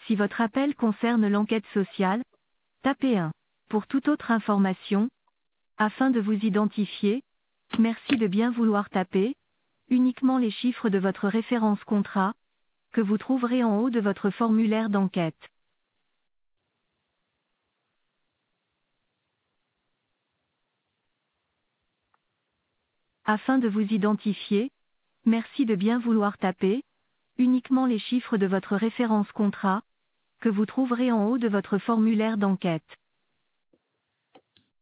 Si votre appel concerne l'enquête sociale, tapez 1. Pour toute autre information, afin de vous identifier, merci de bien vouloir taper uniquement les chiffres de votre référence contrat, que vous trouverez en haut de votre formulaire d'enquête. Afin de vous identifier, merci de bien vouloir taper uniquement les chiffres de votre référence contrat, que vous trouverez en haut de votre formulaire d'enquête.